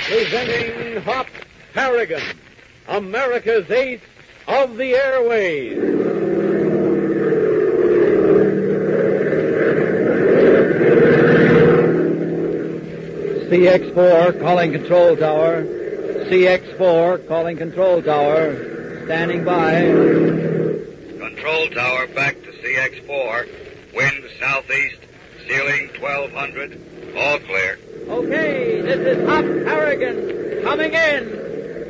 Presenting Hop Harrigan, America's ace of the airways. CX-4 calling control tower. CX-4 calling control tower. Standing by. Control tower back to CX-4. Wind southeast. Ceiling 1200. All clear. Okay, this is Hop Harrigan coming in.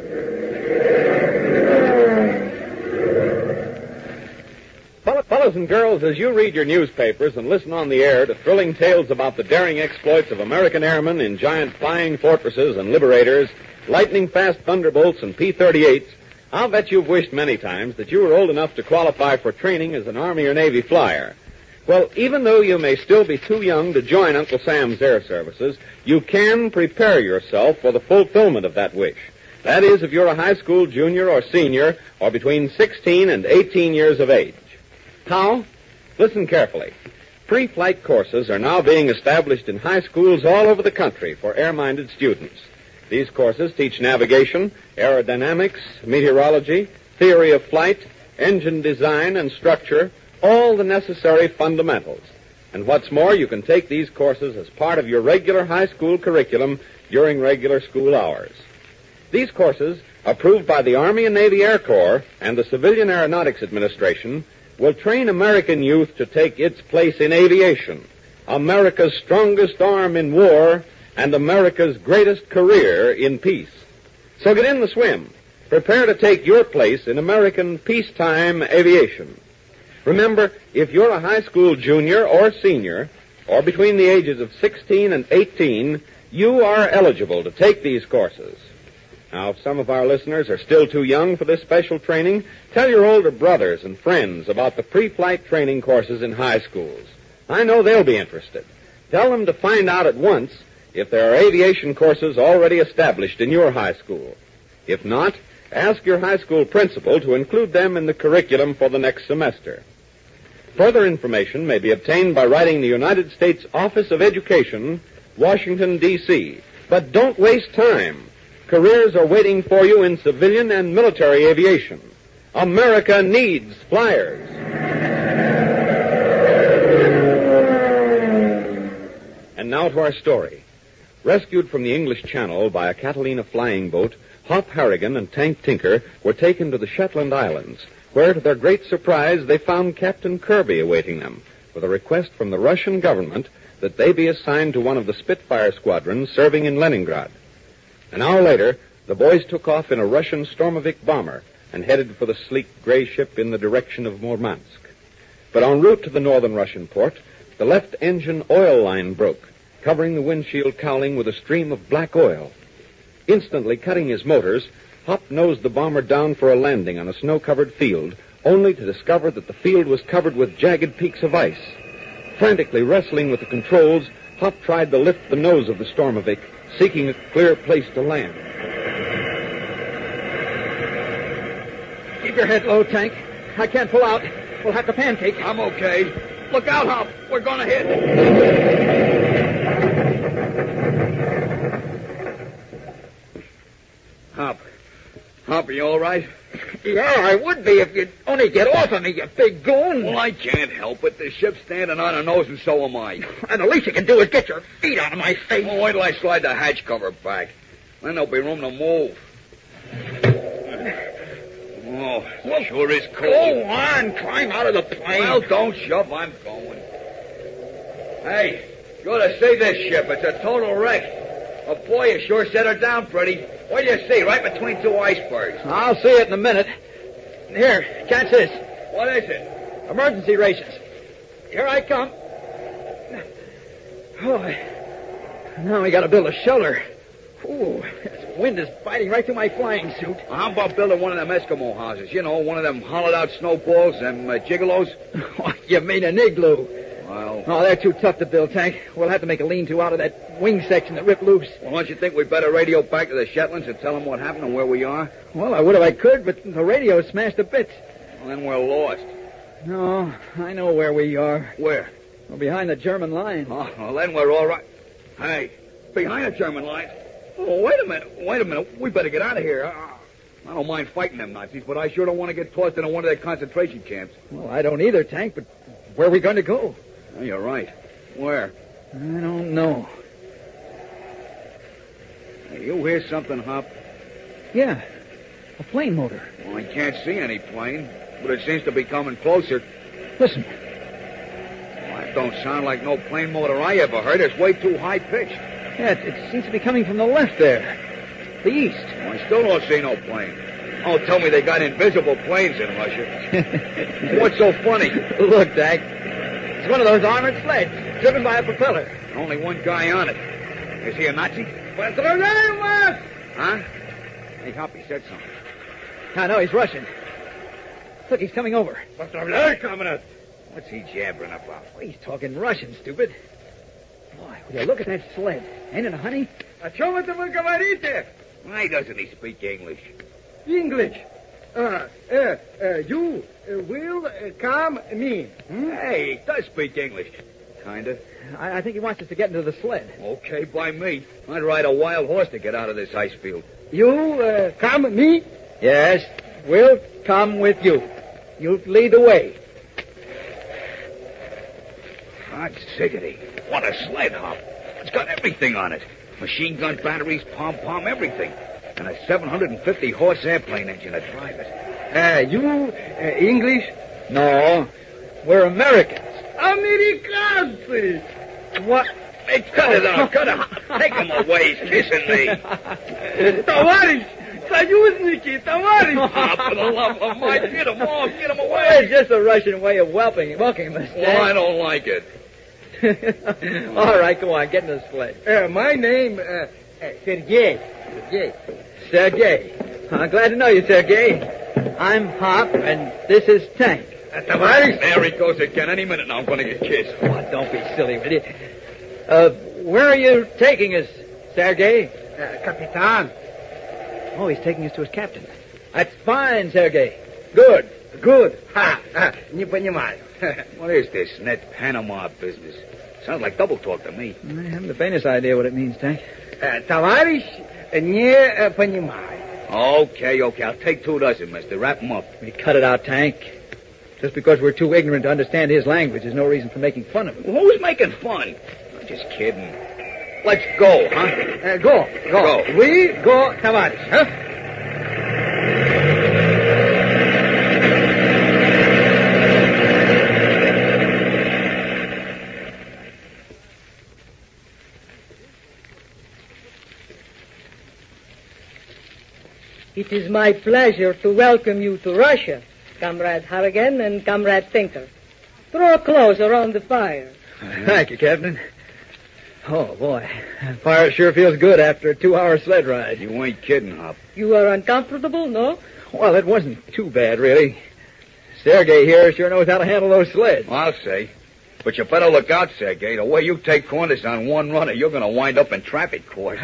Fellas and girls, as you read your newspapers and listen on the air to thrilling tales about the daring exploits of American airmen in giant flying fortresses and Liberators, lightning-fast Thunderbolts and P-38s, I'll bet you've wished many times that you were old enough to qualify for training as an Army or Navy flyer. Well, even though you may still be too young to join Uncle Sam's Air Services, you can prepare yourself for the fulfillment of that wish. That is, if you're a high school junior or senior, or between 16 and 18 years of age. How? Listen carefully. Pre-flight courses are now being established in high schools all over the country for air-minded students. These courses teach navigation, aerodynamics, meteorology, theory of flight, engine design and structure, all the necessary fundamentals. And what's more, you can take these courses as part of your regular high school curriculum during regular school hours. These courses, approved by the Army and Navy Air Corps and the Civilian Aeronautics Administration, will train American youth to take its place in aviation, America's strongest arm in war and America's greatest career in peace. So get in the swim. Prepare to take your place in American peacetime aviation. Remember, if you're a high school junior or senior, or between the ages of 16 and 18, you are eligible to take these courses. Now, if some of our listeners are still too young for this special training, tell your older brothers and friends about the pre-flight training courses in high schools. I know they'll be interested. Tell them to find out at once if there are aviation courses already established in your high school. If not, ask your high school principal to include them in the curriculum for the next semester. Further information may be obtained by writing the United States Office of Education, Washington, D.C. But don't waste time. Careers are waiting for you in civilian and military aviation. America needs flyers. And now to our story. Rescued from the English Channel by a Catalina flying boat, Hop Harrigan and Tank Tinker were taken to the Shetland Islands, where, to their great surprise, they found Captain Kirby awaiting them, with a request from the Russian government that they be assigned to one of the Spitfire squadrons serving in Leningrad. An hour later, the boys took off in a Russian Stormovik bomber and headed for the sleek gray ship in the direction of Murmansk. But en route to the northern Russian port, the left engine oil line broke, covering the windshield cowling with a stream of black oil. Instantly cutting his motors, Hop nosed the bomber down for a landing on a snow-covered field, only to discover that the field was covered with jagged peaks of ice. Frantically wrestling with the controls, Hop tried to lift the nose of the Stormovik, seeking a clear place to land. Keep your head low, Tank. I can't pull out. We'll have to pancake. I'm okay. Look out, Hop. We're going to hit. Hop, are you all right? Yeah, I would be if you'd only get off of me, you big goon. Well, I can't help it. The ship's standing on her nose, and so am I. And the least you can do is get your feet out of my face. Oh, wait till I slide the hatch cover back. Then there'll be room to move. Oh, well, sure is cold. Go on, climb out of the plane. Well, don't shove. I'm going. Hey, you ought to see this ship. It's a total wreck. Oh, boy, you sure set her down pretty. What do you see? Right between two icebergs. I'll see it in a minute. Here, catch this. What is it? Emergency rations. Here I come. Oh, now we got to build a shelter. Ooh, this wind is biting right through my flying suit. Well, how about building one of them Eskimo houses? You know, one of them hollowed-out snowballs, them gigolos? You mean an igloo? Well... Oh, they're too tough to build, Tank. We'll have to make a lean-to out of that wing section that ripped loose. Well, don't you think we'd better radio back to the Shetlands and tell them what happened and where we are? Well, I would if I could, but the radio smashed to bits. Well, then we're lost. No, I know where we are. Where? We're behind the German line. Oh, well, then we're all right. Hey, behind the German line? Oh, wait a minute. We better get out of here. I don't mind fighting them Nazis, but I sure don't want to get tossed into one of their concentration camps. Well, I don't either, Tank, but where are we going to go? Oh, you're right. Where? I don't know. Hey, you hear something, Hop? Yeah, a plane motor. Well, I can't see any plane, but it seems to be coming closer. Listen. Well, that don't sound like no plane motor I ever heard. It's way too high-pitched. Yeah, it seems to be coming from the left there. The east. Well, I still don't see no plane. Oh, tell me they got invisible planes in Russia. What's so funny? Look, Tank. It's one of those armored sleds, driven by a propeller. Only one guy on it. Is he a Nazi? Huh? Huh? Hey, Hop, he said something. I know, he's Russian. Look, he's coming over. What's he jabbering about? Oh, he's talking Russian, stupid. Boy, will you look at that sled? Ain't it a honey? Why doesn't he speak English? English. You will come me. Hey, he does speak English. Kinda. I think he wants us to get into the sled. Okay, by me. I'd ride a wild horse to get out of this ice field. You come me. Yes, we'll come with you. You lead the way. Hot siggity. What a sled, Hop. It's got everything on it. Machine gun batteries, pom-pom, everything. And a 750-horse airplane engine to drive it. You English? No, we're Americans. Americans. What? Hey, cut it out. Cut it. Take him away. He's kissing me. Товарищ, союзники, товарищ. For the love of Mike, get him off. Get him Well, away. it's just a Russian way of welcoming us. Well, I don't like it. All right, go on, get in the sled. My name Sergey. Sergey. I'm glad to know you, Sergey. I'm Hop, and this is Tank. Товарищ. There he goes again. Any minute now, I'm going to get kissed. Oh, don't be silly, will you? Where are you taking us, Sergey? Капитан. Oh, he's taking us to his captain. That's fine, Sergey. Good. Good. Не понимаю. What is this net Panama business? Sounds like double talk to me. I haven't the faintest idea what it means, Tank. Товарищ, не понимаю. Okay. I'll take 2 dozen, mister. Wrap him up. We cut it out, Tank. Just because we're too ignorant to understand his language is no reason for making fun of him. Who's making fun? I'm just kidding. Let's go, huh? Go. We go, товарищ, huh? It is my pleasure to welcome you to Russia, Comrade Harrigan and Comrade Tinker. Throw clothes around the fire. Thank you, Captain. Oh, boy. Fire sure feels good after a 2-hour sled ride. You ain't kidding, Hop. You are uncomfortable, no? Well, it wasn't too bad, really. Sergey here sure knows how to handle those sleds. I'll say. But you better look out, Sergey. The way you take corners on one runner, you're going to wind up in traffic court.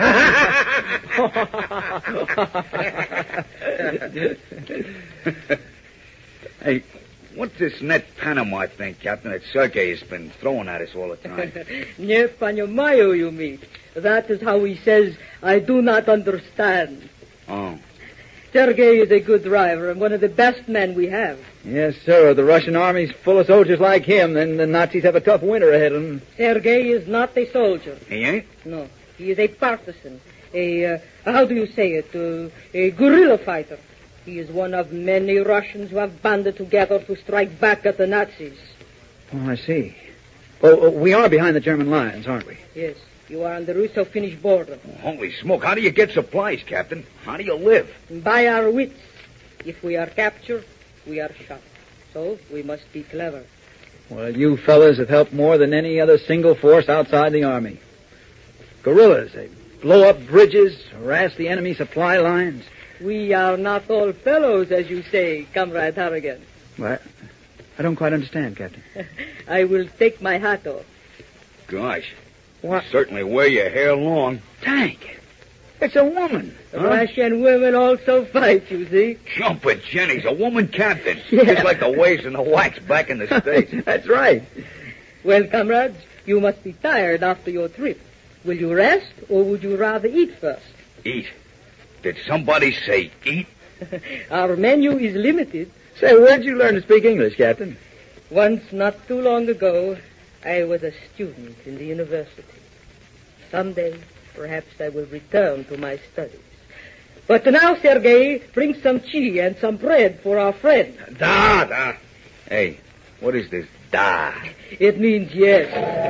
Hey, what's this net Panama thing, Captain, that Sergey has been throwing at us all the time? Не понимаю, you mean. That is how he says, I do not understand. Oh. Sergey is a good driver and one of the best men we have. Yes, sir. The Russian army's full of soldiers like him, and the Nazis have a tough winter ahead of them. Sergey is not a soldier. He ain't? No, he is a partisan. How do you say it? A guerrilla fighter. He is one of many Russians who have banded together to strike back at the Nazis. Oh, I see. Well, we are behind the German lines, aren't we? Yes, you are on the Russo-Finnish border. Holy smoke, how do you get supplies, Captain? How do you live? By our wits. If we are captured, we are shot. So we must be clever. Well, you fellas have helped more than any other single force outside the Army. Guerrillas, they blow up bridges, harass the enemy supply lines. We are not all fellows, as you say, Comrade Harrigan. Well, I don't quite understand, Captain. I will take my hat off. Gosh. What? You certainly wear your hair long. Tank! It's a woman. Russian women also fight, you see. Jumping Jenny's a woman captain. Yeah. Just like the waves and the wax back in the States. That's right. Well, comrades, you must be tired after your trip. Will you rest, or would you rather eat first? Eat. Did somebody say eat? Our menu is limited. Say, where'd you learn to speak English, Captain? Once, not too long ago, I was a student in the university. Someday, perhaps I will return to my studies. But now, Sergei, bring some tea and some bread for our friend. Da. Hey, what is this da? It means yes.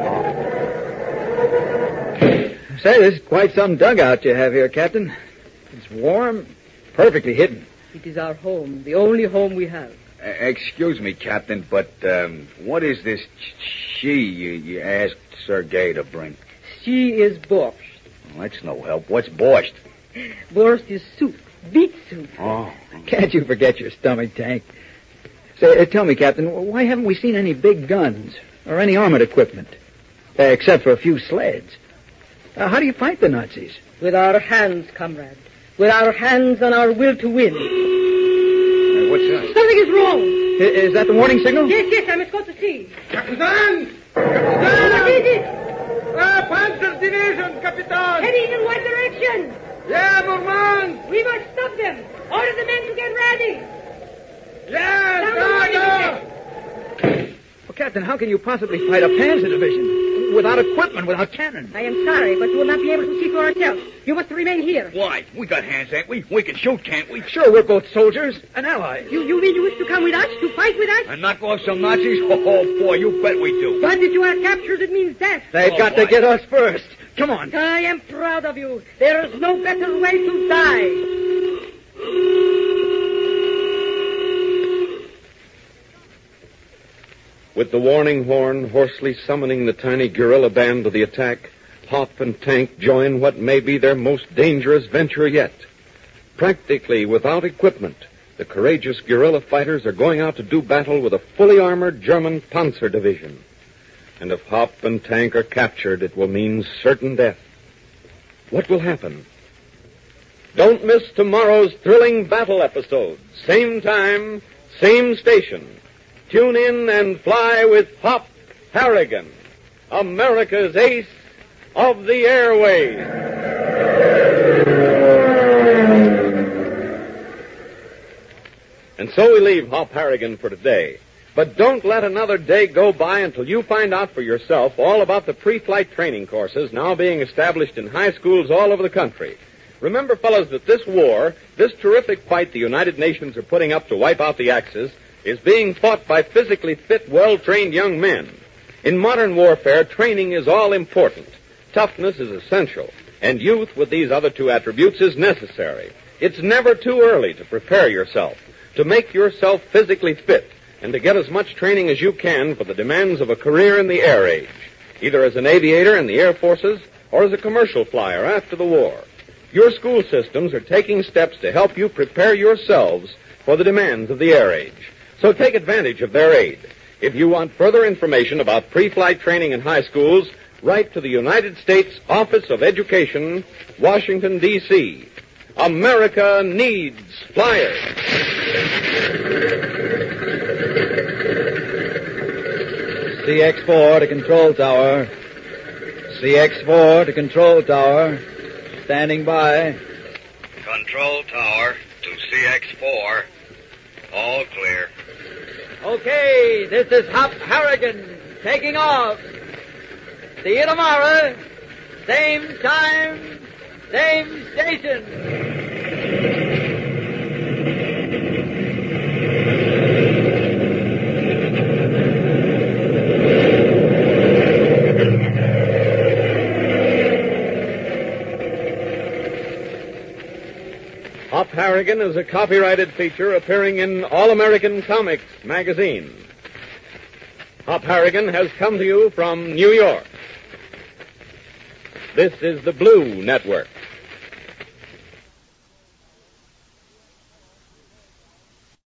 Say, this is quite some dugout you have here, Captain. It's warm, perfectly hidden. It is our home, the only home we have. Excuse me, Captain, but what is this you asked Sergei to bring? She is borscht. Well, that's no help. What's borscht? Borscht is soup, beet soup. Oh. Can't you forget your stomach tank? Say, tell me, Captain, why haven't we seen any big guns or any armored equipment? Except for a few sleds. How do you fight the Nazis? With our hands, comrade. With our hands and our will to win. What's that? Something is wrong. Is that the warning signal? Yes, I must go to see. Kapitan! What is it? Panzer Division, Kapitan! Heading in what direction? Yeah, Murmansk! We must stop them. Order the men to get ready. Yeah, Down. Well, Captain, how can you possibly fight a Panzer division without equipment, without cannon? I am sorry, but we will not be able to see for ourselves. You must remain here. Why? We got hands, ain't we? We can shoot, can't we? Sure, we're both soldiers and allies. You mean you wish to come with us, to fight with us? And knock off some Nazis? Oh, boy, you bet we do. But if you are captured, it means death. They've got to get us first. Come on. I am proud of you. There is no better way to die. With the warning horn hoarsely summoning the tiny guerrilla band to the attack, Hop and Tank join what may be their most dangerous venture yet. Practically without equipment, the courageous guerrilla fighters are going out to do battle with a fully armored German Panzer division. And if Hop and Tank are captured, it will mean certain death. What will happen? Don't miss tomorrow's thrilling battle episode. Same time, same station. Tune in and fly with Hop Harrigan, America's ace of the airways. And so we leave Hop Harrigan for today. But don't let another day go by until you find out for yourself all about the pre-flight training courses now being established in high schools all over the country. Remember, fellas, that this war, this terrific fight the United Nations are putting up to wipe out the Axis, is being fought by physically fit, well-trained young men. In modern warfare, training is all important. Toughness is essential, and youth with these other two attributes is necessary. It's never too early to prepare yourself, to make yourself physically fit, and to get as much training as you can for the demands of a career in the air age, either as an aviator in the Air Forces or as a commercial flyer after the war. Your school systems are taking steps to help you prepare yourselves for the demands of the air age. So take advantage of their aid. If you want further information about pre-flight training in high schools, write to the United States Office of Education, Washington, D.C. America needs flyers. CX-4 to control tower. CX-4 to control tower. Standing by. Control tower to CX-4. All clear. Okay, this is Hop Harrigan taking off. See you tomorrow. Same time, same station. Hop Harrigan is a copyrighted feature appearing in All American Comics magazine. Hop Harrigan has come to you from New York. This is the Blue Network.